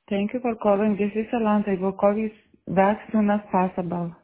Thank you for calling. This is Alanta. I will call you back soon as possible.